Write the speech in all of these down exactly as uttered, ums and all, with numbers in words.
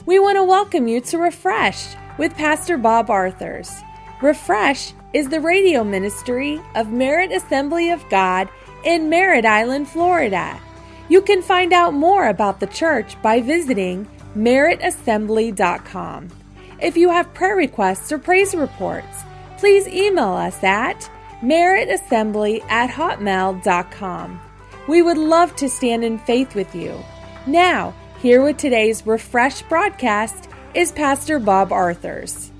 We want to welcome you to Refresh with Pastor Bob Arthurs. Refresh is the radio ministry of Merritt Assembly of God in Merritt Island, Florida. You can find out more about the church by visiting merritt assembly dot com. If you have prayer requests or praise reports, please email us at merritt assembly at hotmail dot com. We would love to stand in faith with you. Now, here with today's Refresh broadcast is Pastor Bob Arthurs.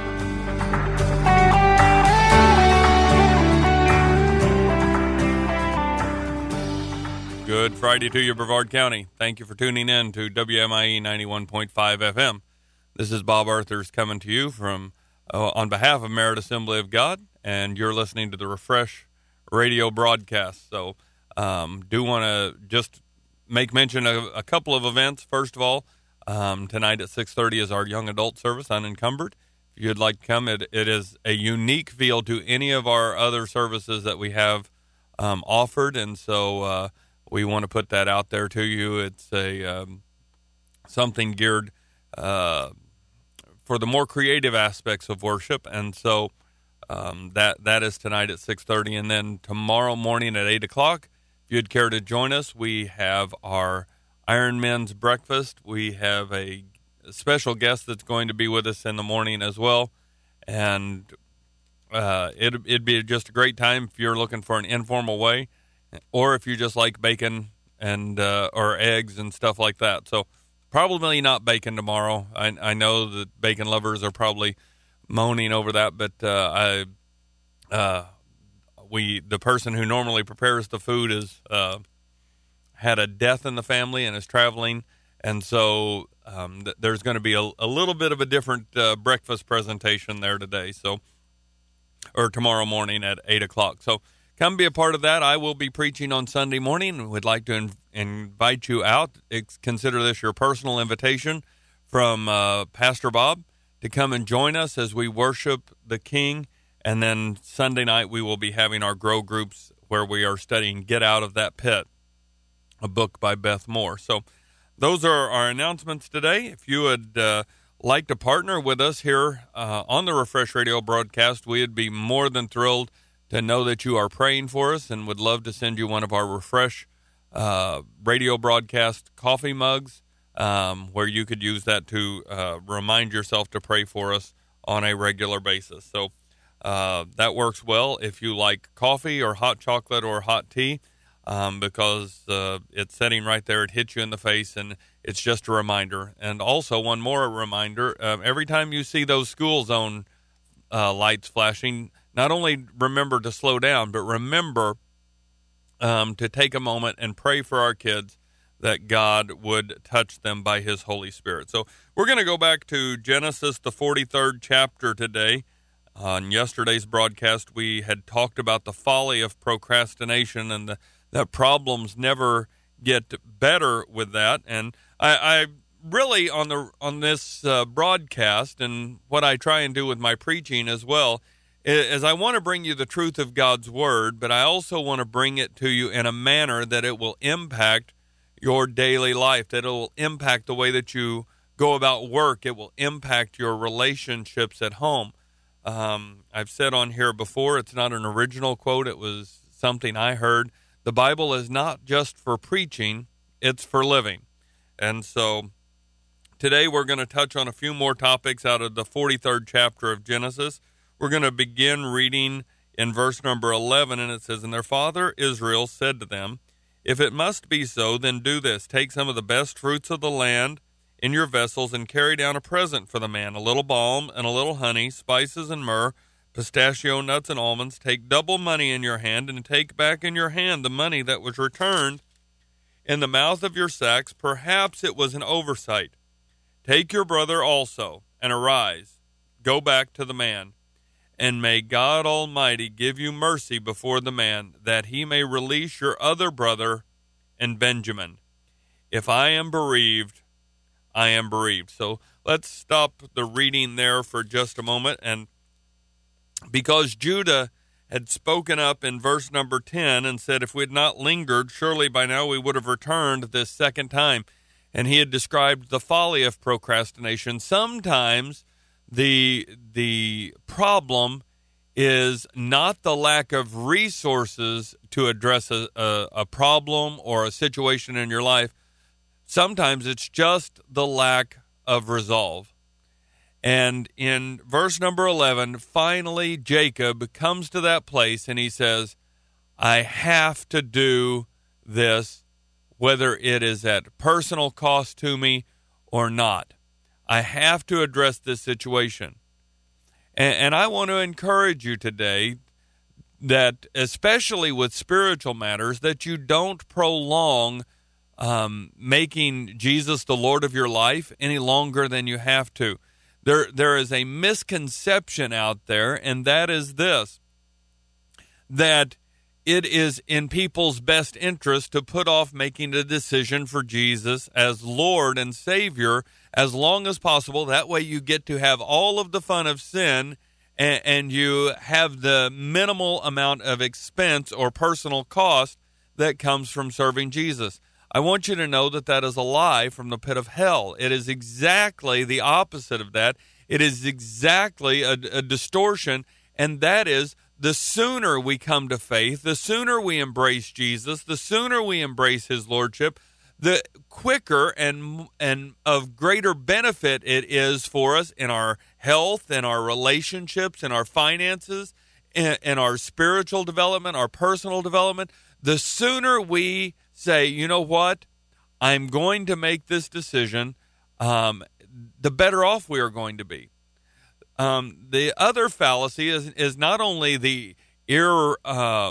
Good Friday to you, Brevard County. Thank you for tuning in to W M I E ninety-one point five F M. This is Bob Arthurs coming to you from uh, on behalf of Merritt Assembly of God, and you're listening to the Refresh radio broadcast. So um, do want to just make mention of a couple of events. First of all, um, tonight at six thirty is our young adult service, Unencumbered. If you'd like to come, it, it is a unique feel to any of our other services that we have um, offered, and so uh, we want to put that out there to you. It's a um, something geared uh, for the more creative aspects of worship, and so um, that that is tonight at six thirty, and then tomorrow morning at eight o'clock. If you'd care to join us, we have our Iron Men's breakfast. We have a special guest that's going to be with us in the morning as well, and uh, it, it'd be just a great time if you're looking for an informal way, or if you just like bacon and uh, or eggs and stuff like that. So probably not bacon tomorrow. I, I know that bacon lovers are probably moaning over that, but uh, I uh, we the person who normally prepares the food is uh, had a death in the family and is traveling, and so um, th- there's going to be a, a little bit of a different uh, breakfast presentation there today. So or tomorrow morning at eight o'clock. So come be a part of that. I will be preaching on Sunday morning. We'd like to in- invite you out. It's, consider this your personal invitation from uh, Pastor Bob to come and join us as we worship the King. And then Sunday night we will be having our Grow groups where we are studying Get Out of That Pit, a book by Beth Moore. So those are our announcements today. If you would uh, like to partner with us here uh, on the Refresh Radio broadcast, we would be more than thrilled to know that you are praying for us and would love to send you one of our Refresh uh, radio broadcast coffee mugs, um, where you could use that to uh, remind yourself to pray for us on a regular basis. So uh, that works well if you like coffee or hot chocolate or hot tea, um, because uh, it's sitting right there. It hits you in the face, and it's just a reminder. And also one more reminder, uh, every time you see those school zone uh, lights flashing, not only remember to slow down, but remember um, to take a moment and pray for our kids that God would touch them by his Holy Spirit. So we're going to go back to Genesis, the forty-third chapter today. On yesterday's broadcast, we had talked about the folly of procrastination and the, that problems never get better with that. And I, I really, on the on this uh, broadcast, and what I try and do with my preaching as well, is I want to bring you the truth of God's Word, but I also want to bring it to you in a manner that it will impact your daily life, that it will impact the way that you go about work. It will impact your relationships at home. Um, I've said on here before, it's not an original quote. It was something I heard. The Bible is not just for preaching, it's for living. And so today we're going to touch on a few more topics out of the forty-third chapter of Genesis. We're going to begin reading in verse number eleven, and it says, "And their father Israel said to them, If it must be so, then do this. Take some of the best fruits of the land in your vessels and carry down a present for the man, a little balm and a little honey, spices and myrrh, pistachio nuts and almonds. Take double money in your hand, and take back in your hand the money that was returned in the mouth of your sacks. Perhaps it was an oversight. Take your brother also, and arise, go back to the man. And may God Almighty give you mercy before the man, that he may release your other brother and Benjamin. If I am bereaved, I am bereaved." So let's stop the reading there for just a moment. And because Judah had spoken up in verse number ten and said, "If we had not lingered, surely by now we would have returned this second time." and he had described the folly of procrastination. Sometimes the the problem is not the lack of resources to address a, a, a problem or a situation in your life. Sometimes it's just the lack of resolve. And in verse number eleven, finally Jacob comes to that place and he says, I have to do this, whether it is at personal cost to me or not. I have to address this situation. And, and I want to encourage you today that, especially with spiritual matters, that you don't prolong um, making Jesus the Lord of your life any longer than you have to. There, there is a misconception out there, and that is this, that it is in people's best interest to put off making a decision for Jesus as Lord and Savior as long as possible. That way you get to have all of the fun of sin, and, and you have the minimal amount of expense or personal cost that comes from serving Jesus. I want you to know that that is a lie from the pit of hell. It is exactly the opposite of that. It is exactly a, a distortion, and that is the sooner we come to faith, the sooner we embrace Jesus, the sooner we embrace his lordship, the quicker and and of greater benefit it is for us in our health, in our relationships, in our finances, in, in our spiritual development, our personal development. The sooner we say, you know what, I'm going to make this decision, um, the better off we are going to be. Um, the other fallacy is is not only the ir, uh,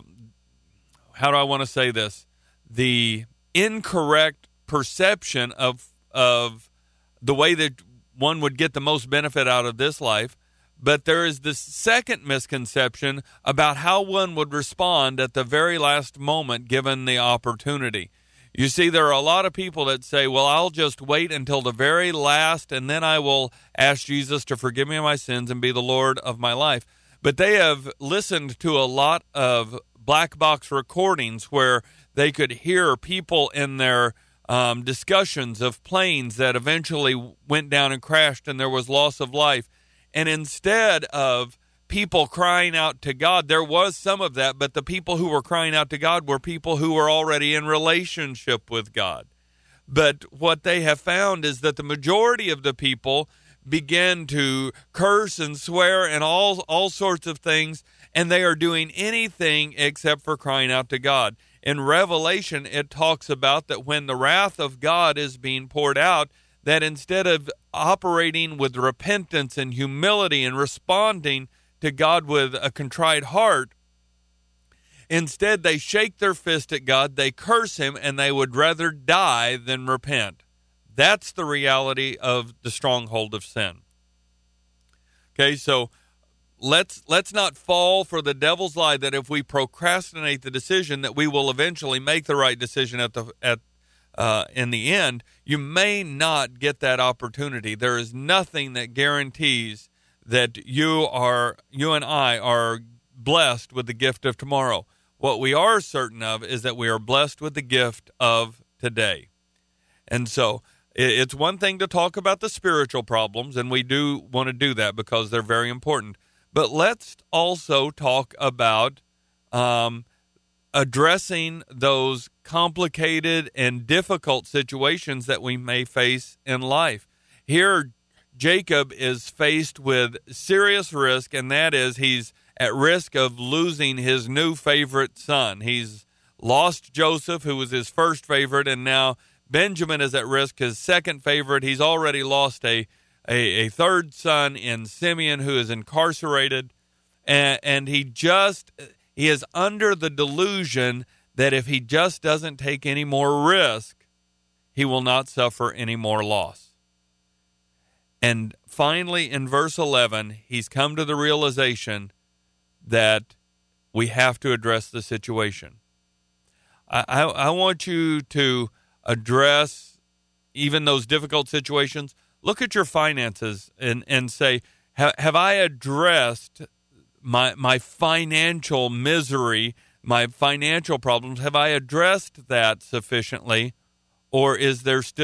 how do I want to say this, the incorrect perception of of the way that one would get the most benefit out of this life, but there is this second misconception about how one would respond at the very last moment given the opportunity. You see, there are a lot of people that say, well, I'll just wait until the very last, and then I will ask Jesus to forgive me of my sins and be the Lord of my life. But they have listened to a lot of black box recordings where they could hear people in their um, discussions of planes that eventually went down and crashed and there was loss of life. And instead of people crying out to God, there was some of that, but the people who were crying out to God were people who were already in relationship with God. But what they have found is that the majority of the people begin to curse and swear and all all sorts of things, and they are doing anything except for crying out to God. In Revelation, it talks about that when the wrath of God is being poured out, that instead of operating with repentance and humility and responding to God with a contrite heart, instead they shake their fist at God, they curse him, and they would rather die than repent. That's the reality of the stronghold of sin. Okay, so let's let's not fall for the devil's lie that if we procrastinate the decision that we will eventually make the right decision at the at uh, in the end. You may not get that opportunity. There is nothing that guarantees that you are you and I are blessed with the gift of tomorrow. What we are certain of is that we are blessed with the gift of today. And so it's one thing to talk about the spiritual problems, and we do want to do that because they're very important. But let's also talk about um, addressing those complicated and difficult situations that we may face in life. Here, Jacob is faced with serious risk, and that is he's at risk of losing his new favorite son. He's lost Joseph, who was his first favorite, and now Benjamin is at risk, his second favorite. He's already lost a, a, a third son in Simeon, who is incarcerated, and, and he just he is under the delusion that if he just doesn't take any more risk, he will not suffer any more loss. And finally, in verse eleven, he's come to the realization that we have to address the situation. I, I, I want you to address even those difficult situations. Look at your finances and, and say, have, have I addressed my my financial misery, my financial problems? Have I addressed that sufficiently, or is there still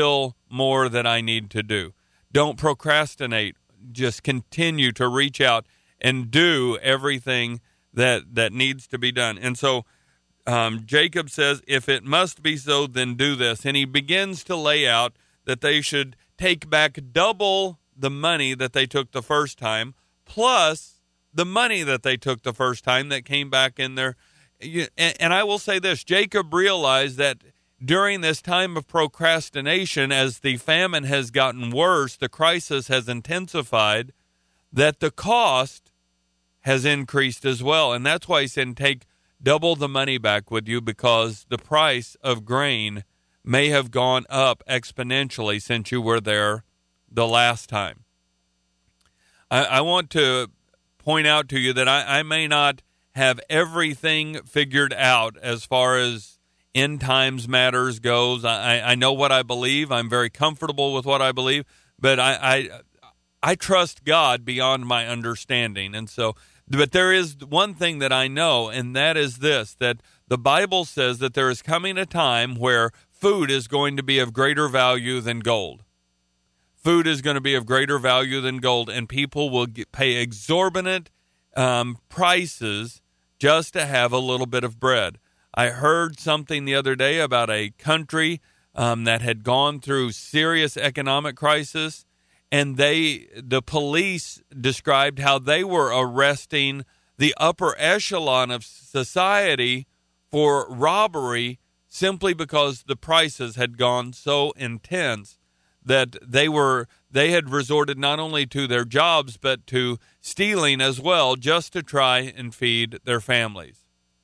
more that I need to do. Don't procrastinate. Just continue to reach out and do everything that that needs to be done. And so um, Jacob says, if it must be so, then do this. And he begins to lay out that they should take back double the money that they took the first time, plus the money that they took the first time that came back in their. And, and I will say this, Jacob realized that during this time of procrastination, as the famine has gotten worse, the crisis has intensified, that the cost has increased as well. And that's why he said, take double the money back with you, because the price of grain may have gone up exponentially since you were there the last time. I, I want to point out to you that I, I may not have everything figured out as far as end times matters goes. I, I know what I believe. I'm very comfortable with what I believe, but I, I I trust God beyond my understanding. And so, but there is one thing that I know, and that is this, that the Bible says that there is coming a time where food is going to be of greater value than gold. Food is going to be of greater value than gold, and people will get, pay exorbitant um, prices just to have a little bit of bread. I heard something the other day about a country um, that had gone through serious economic crisis, and they, the police described how they were arresting the upper echelon of society for robbery simply because the prices had gone so intense that they were they had resorted not only to their jobs but to stealing as well, just to try and feed their families.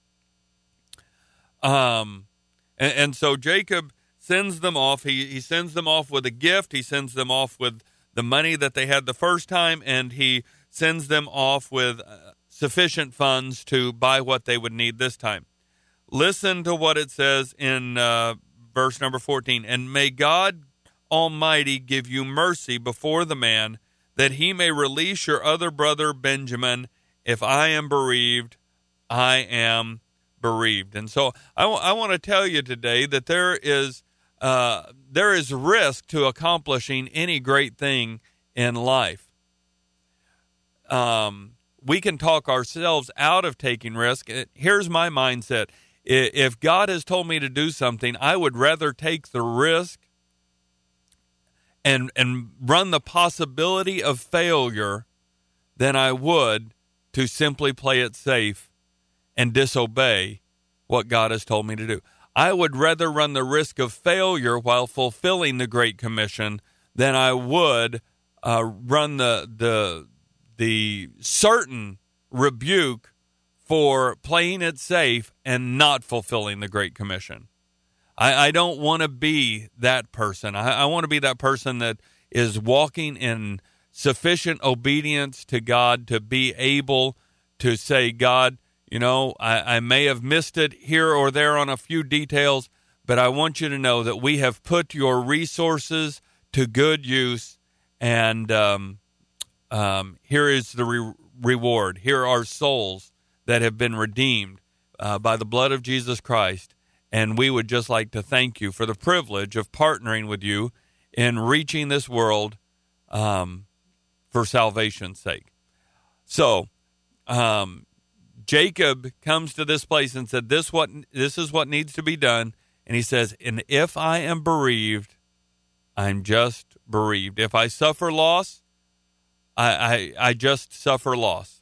Um, and, and so Jacob sends them off. He he sends them off with a gift. He sends them off with the money that they had the first time, and he sends them off with uh, sufficient funds to buy what they would need this time. Listen to what it says in uh, verse number fourteen. And may God Almighty give you mercy before the man, that he may release your other brother Benjamin. If I am bereaved, I am bereaved. And so I, w- I want to tell you today that there is uh, there is risk to accomplishing any great thing in life. Um, we can talk ourselves out of taking risk. Here's my mindset. If God has told me to do something, I would rather take the risk and and run the possibility of failure than I would to simply play it safe and disobey what God has told me to do. I would rather run the risk of failure while fulfilling the Great Commission than I would uh, run the the the certain rebuke for playing it safe and not fulfilling the Great Commission. I, I don't want to be that person. I, I want to be that person that is walking in sufficient obedience to God to be able to say, God, you know, I, I may have missed it here or there on a few details, but I want you to know that we have put your resources to good use, and um, um, here is the re- reward. Here are souls that have been redeemed uh, by the blood of Jesus Christ, and we would just like to thank you for the privilege of partnering with you in reaching this world um, for salvation's sake. So, um, Jacob comes to this place and said, "This what this is what needs to be done." And he says, "And if I am bereaved, I'm just bereaved. If I suffer loss, I I, I just suffer loss."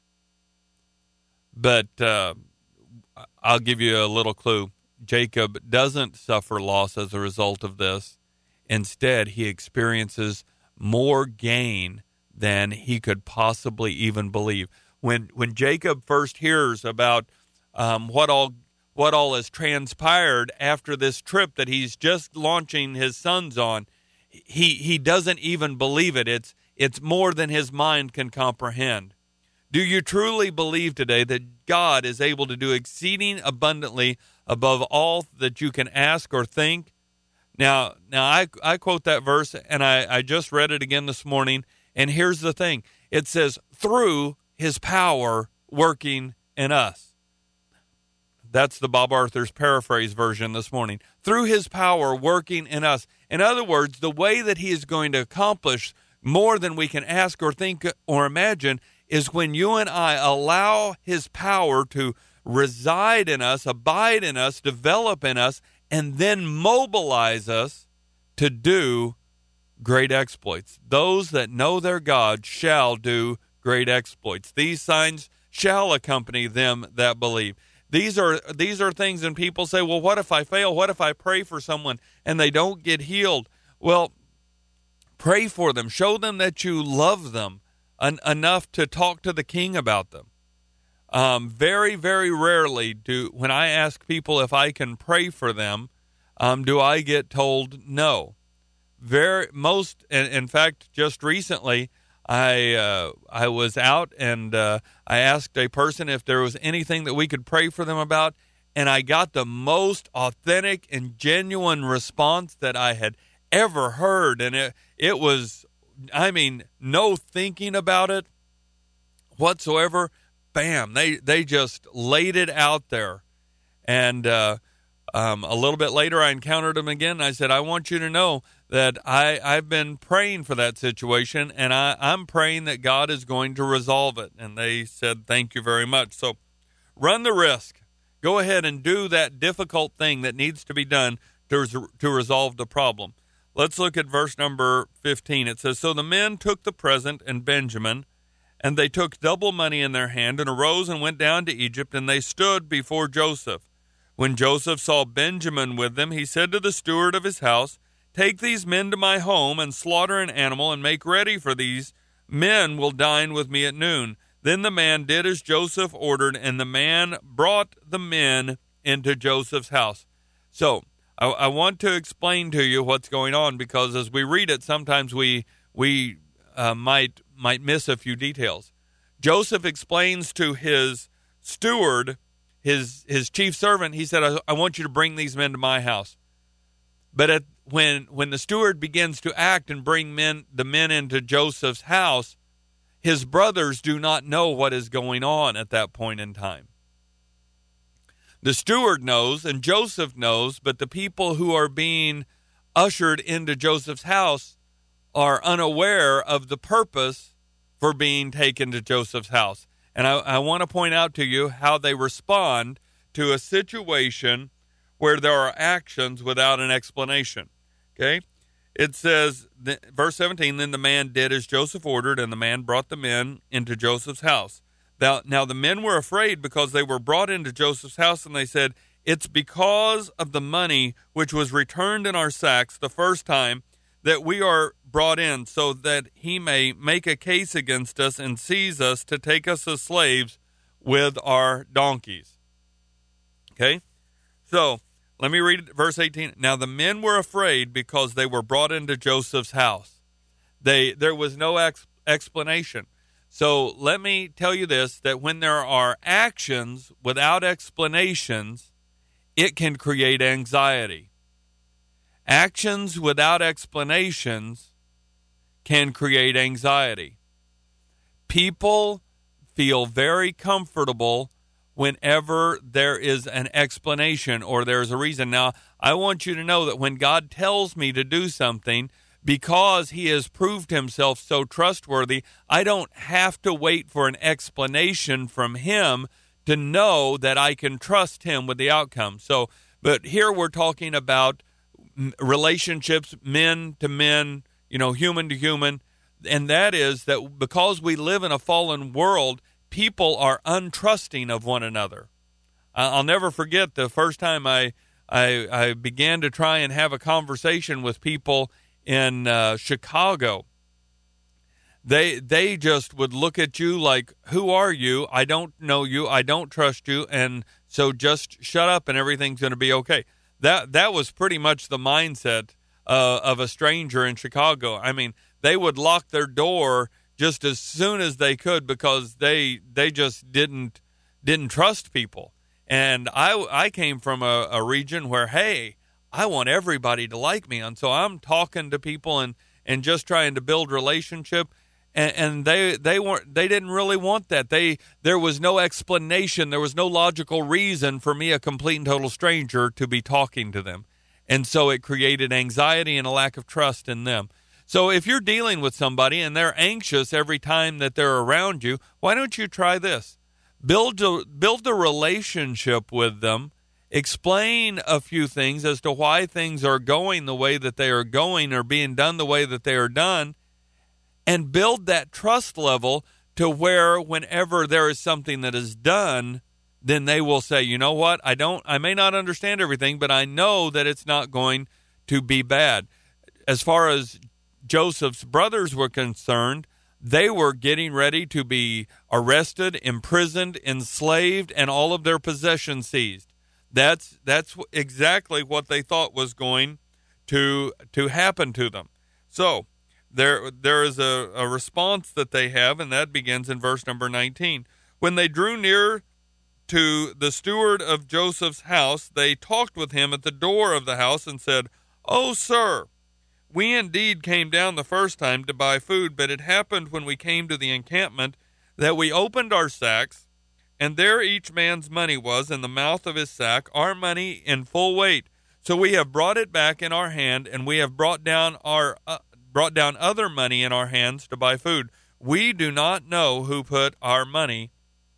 But uh, I'll give you a little clue. Jacob doesn't suffer loss as a result of this. Instead, he experiences more gain than he could possibly even believe. When when Jacob first hears about um, what all what all has transpired after this trip that he's just launching his sons on, he he doesn't even believe it. It's it's more than his mind can comprehend. Do you truly believe today that God is able to do exceeding abundantly above all that you can ask or think? Now, now I, I quote that verse, and I, I just read it again this morning, and here's the thing. It says, through his power working in us. That's the Bob Arthur's paraphrase version this morning. Through his power working in us. In other words, the way that he is going to accomplish more than we can ask or think or imagine is when you and I allow his power to reside in us, abide in us, develop in us, and then mobilize us to do great exploits. Those that know their God shall do great exploits. These signs shall accompany them that believe. These are these are things, and people say, well, what if I fail? What if I pray for someone and they don't get healed? Well, pray for them. Show them that you love them en- enough to talk to the king about them. Um, very, very rarely do, when I ask people if I can pray for them, um, do I get told no. Very most, in, in fact, just recently, I uh, I was out and uh, I asked a person if there was anything that we could pray for them about, and I got the most authentic and genuine response that I had ever heard, and it it was, I mean, no thinking about it whatsoever. Bam! They they just laid it out there, and uh, um, a little bit later, I encountered them again. And I said, "I want you to know that I, I've been praying for that situation, and I, I'm praying that God is going to resolve it." And they said, "Thank you very much." So run the risk. Go ahead and do that difficult thing that needs to be done to, to resolve the problem. Let's look at verse number fifteen. It says, "So the men took the present and Benjamin, and they took double money in their hand, and arose and went down to Egypt, and they stood before Joseph. When Joseph saw Benjamin with them, he said to the steward of his house, 'Take these men to my home, and slaughter an animal, and make ready, for these men will dine with me at noon.' Then the man did as Joseph ordered, and the man brought the men into Joseph's house." So I, I want to explain to you what's going on, because as we read it, sometimes we we uh, might might miss a few details. Joseph explains to his steward, his his chief servant, he said, I, I want you to bring these men to my house. But at, when when the steward begins to act and bring men the men into Joseph's house, his brothers do not know what is going on at that point in time. The steward knows and Joseph knows, but the people who are being ushered into Joseph's house are unaware of the purpose for being taken to Joseph's house. And I, I want to point out to you how they respond to a situation where there are actions without an explanation. Okay? It says, verse seventeen, "Then the man did as Joseph ordered, and the man brought the men into Joseph's house. Now, now the men were afraid because they were brought into Joseph's house, and they said, 'It's because of the money which was returned in our sacks the first time that we are brought in, so that he may make a case against us and seize us to take us as slaves with our donkeys.'" Okay? So, let me read verse eighteen. "Now the men were afraid because they were brought into Joseph's house." They There was no ex- explanation. So let me tell you this, that when there are actions without explanations, it can create anxiety. Actions without explanations can create anxiety. People feel very comfortable whenever there is an explanation or there's a reason. Now, I want you to know that when God tells me to do something, because he has proved himself so trustworthy, I don't have to wait for an explanation from him to know that I can trust him with the outcome. So, but here we're talking about relationships, men to men, you know, human to human, and that is that because we live in a fallen world, people are untrusting of one another. I'll never forget the first time I I, I began to try and have a conversation with people in uh, Chicago. They they just would look at you like, "Who are you? I don't know you. I don't trust you, and so just shut up and everything's going to be okay." That that was pretty much the mindset uh, of a stranger in Chicago. I mean, they would lock their door just as soon as they could because they they just didn't didn't trust people. And I I came from a, a region where, hey, I want everybody to like me, and so I'm talking to people and and just trying to build relationship. And, and they they weren't they didn't really want that. They there was no explanation, there was no logical reason for me, a complete and total stranger, to be talking to them. And so it created anxiety and a lack of trust in them. So if you're dealing with somebody and they're anxious every time that they're around you, why don't you try this? Build a, build a relationship with them. Explain a few things as to why things are going the way that they are going or being done the way that they are done, and build that trust level to where whenever there is something that is done, then they will say, you know what, I don't, I may not understand everything, but I know that it's not going to be bad. As far as Joseph's brothers were concerned, they were getting ready to be arrested, imprisoned, enslaved, and all of their possessions seized. That's that's exactly what they thought was going to to happen to them. So there there is a, a response that they have, and that begins in verse number nineteen. When they drew near to the steward of Joseph's house, they talked with him at the door of the house and said, "Oh, sir, we indeed came down the first time to buy food, but it happened when we came to the encampment that we opened our sacks, and there each man's money was in the mouth of his sack, our money in full weight. So we have brought it back in our hand, and we have brought down our uh, brought down other money in our hands to buy food. We do not know who put our money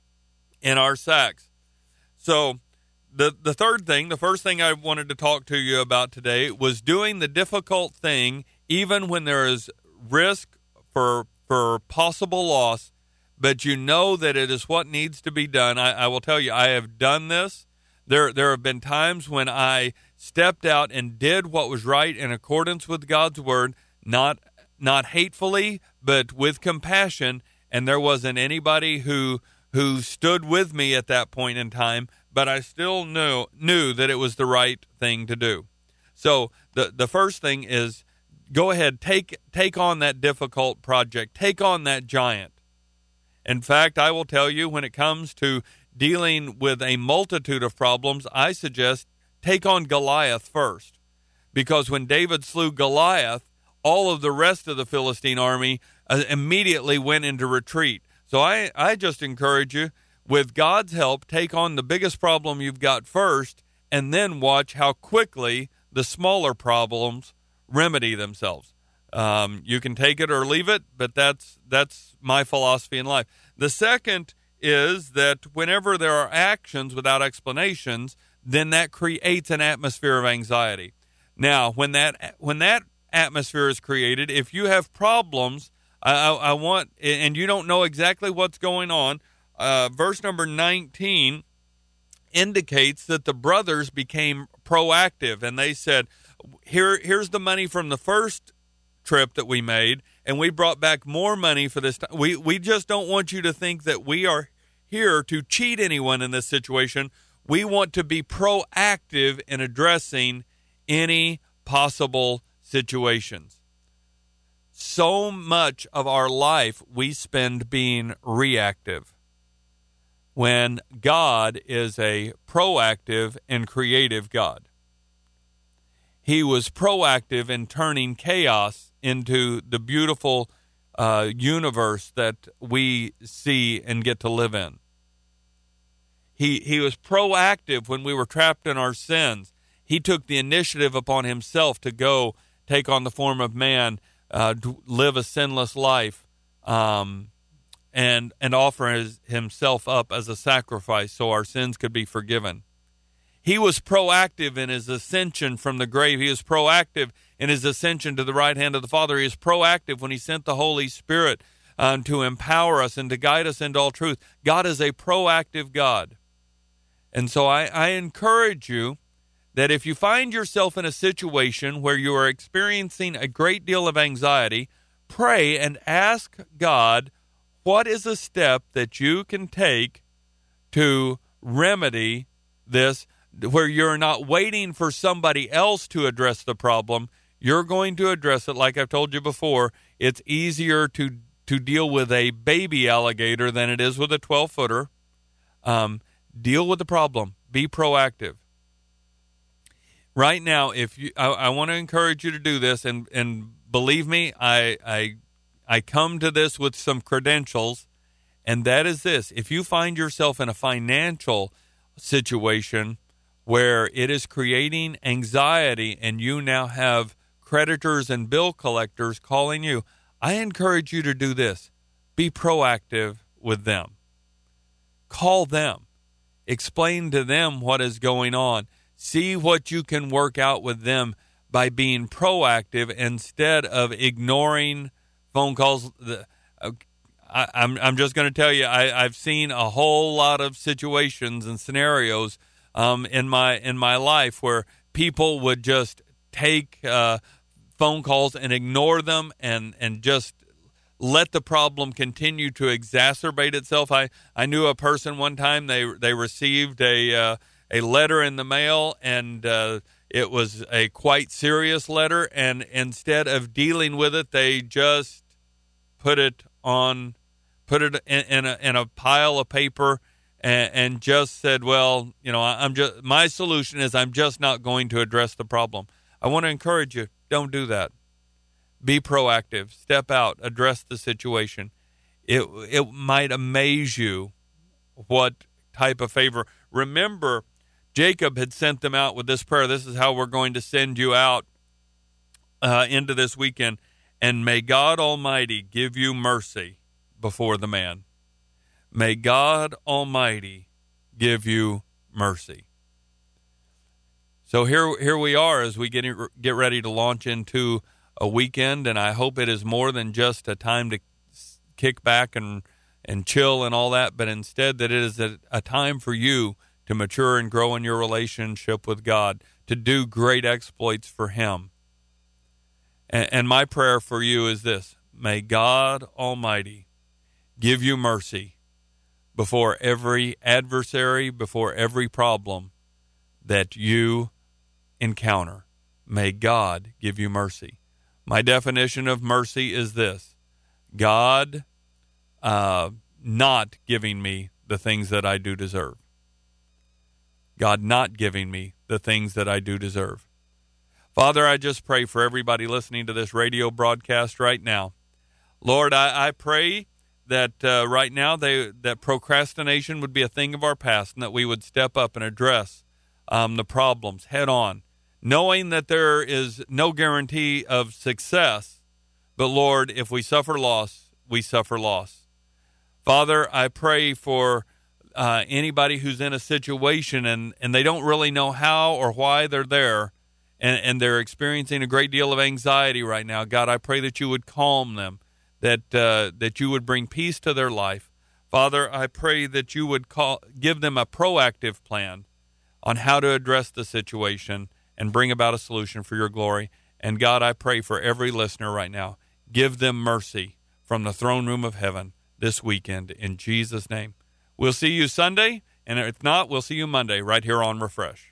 in our sacks." So the the third thing, the first thing I wanted to talk to you about today was doing the difficult thing even when there is risk for for possible loss, but you know that it is what needs to be done. I, I will tell you, I have done this. There there have been times when I stepped out and did what was right in accordance with God's word, not not hatefully, but with compassion, and there wasn't anybody who who stood with me at that point in time, but I still knew knew that it was the right thing to do. So the the first thing is, go ahead, take take on that difficult project, take on that giant. In fact, I will tell you, when it comes to dealing with a multitude of problems, I suggest take on Goliath first. Because when David slew Goliath, all of the rest of the Philistine army uh, immediately went into retreat. So I, I just encourage you, with God's help, take on the biggest problem you've got first, and then watch how quickly the smaller problems remedy themselves. Um, you can take it or leave it, but that's that's my philosophy in life. The second is that whenever there are actions without explanations, then that creates an atmosphere of anxiety. Now, when that when that atmosphere is created, if you have problems, I, I, I want, and you don't know exactly what's going on, uh, verse number nineteen indicates that the brothers became proactive, and they said, "Here, here's the money from the first trip that we made, and we brought back more money for this time. We we just don't want you to think that we are here to cheat anyone in this situation. We want to be proactive in addressing any possible situations." So much of our life we spend being reactive, when God is a proactive and creative God. He was proactive in turning chaos into the beautiful uh, universe that we see and get to live in. He he was proactive when we were trapped in our sins. He took the initiative upon himself to go take on the form of man, uh, to live a sinless life, um, and and offer his, himself up as a sacrifice so our sins could be forgiven. He was proactive in his ascension from the grave. He was proactive in his ascension to the right hand of the Father. He is proactive when he sent the Holy Spirit um, to empower us and to guide us into all truth. God is a proactive God. And so I, I encourage you that if you find yourself in a situation where you are experiencing a great deal of anxiety, pray and ask God, what is a step that you can take to remedy this, where you're not waiting for somebody else to address the problem. You're going to address it. Like I've told you before, it's easier to, to deal with a baby alligator than it is with a twelve-footer. Um, deal with the problem. Be proactive. Right now, if you, I, I want to encourage you to do this, and, and believe me, I, I I come to this with some credentials, and that is this. If you find yourself in a financial situation where it is creating anxiety and you now have creditors and bill collectors calling you, I encourage you to do this. Be proactive with them. Call them. Explain to them what is going on. See what you can work out with them by being proactive instead of ignoring phone calls. I, I'm I'm just going to tell you, I, I've seen a whole lot of situations and scenarios um, in my in my life where people would just take uh, phone calls and ignore them and and just let the problem continue to exacerbate itself. I, I knew a person one time, they they received a uh, a letter in the mail, and uh, it was a quite serious letter, and instead of dealing with it, they just put it on, put it in, in, a, in a pile of paper and, and just said, well, you know, I'm just, my solution is I'm just not going to address the problem. I want to encourage you, don't do that. Be proactive. Step out. Address the situation. It it might amaze you what type of favor. Remember, Jacob had sent them out with this prayer. This is how we're going to send you out uh, into this weekend. And may God Almighty give you mercy before the man. May God Almighty give you mercy. So here here we are as we get get ready to launch into a weekend, and I hope it is more than just a time to kick back and, and chill and all that, but instead that it is a, a time for you to mature and grow in your relationship with God, to do great exploits for Him. And, and my prayer for you is this: may God Almighty give you mercy before every adversary, before every problem that you encounter. May God give you mercy. My definition of mercy is this: God uh, not giving me the things that I do deserve. God not giving me the things that I do deserve. Father, I just pray for everybody listening to this radio broadcast right now. Lord, I, I pray that uh, right now they, that procrastination would be a thing of our past, and that we would step up and address um, the problems head on, knowing that there is no guarantee of success, but Lord, if we suffer loss, we suffer loss. Father, I pray for uh, anybody who's in a situation and, and they don't really know how or why they're there, and, and they're experiencing a great deal of anxiety right now. God, I pray that you would calm them, that uh, that you would bring peace to their life. Father, I pray that you would call, give them a proactive plan on how to address the situation and bring about a solution for your glory. And God, I pray for every listener right now. Give them mercy from the throne room of heaven this weekend in Jesus' name. We'll see you Sunday, and if not, we'll see you Monday right here on Refresh.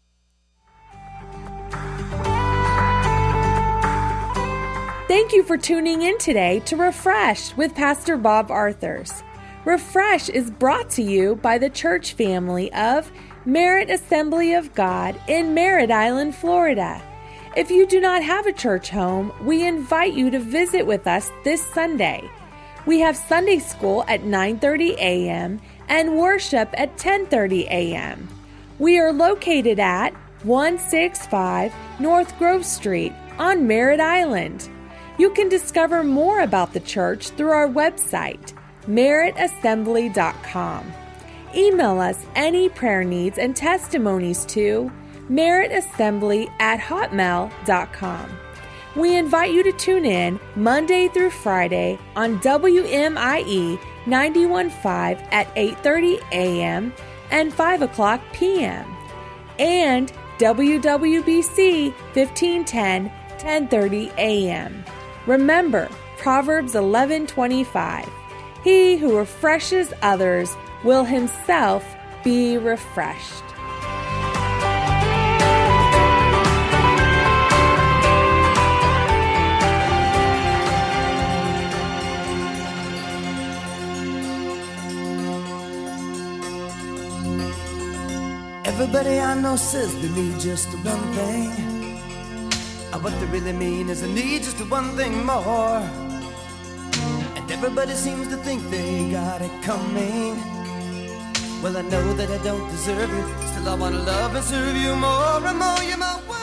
Thank you for tuning in today to Refresh with Pastor Bob Arthurs. Refresh is brought to you by the church family of Merit Assembly of God in Merritt Island, Florida. If you do not have a church home, we invite you to visit with us this Sunday. We have Sunday school at nine thirty a.m. and worship at ten thirty a.m. We are located at one sixty-five North Grove Street on Merritt Island. You can discover more about the church through our website, merit assembly dot com. Email us any prayer needs and testimonies to meritassembly at hotmail dot com. We invite you to tune in Monday through Friday on W M I E ninety-one point five at eight thirty a.m. and five o'clock p.m. and W W B C fifteen ten, ten thirty a.m. Remember Proverbs eleven twenty-five. He who refreshes others will himself be refreshed. Everybody I know says they need just one thing. What they really mean is they need just one thing more. Everybody seems to think they got it coming. Well, I know that I don't deserve it. Still, I wanna love and serve you more and more. You're my world.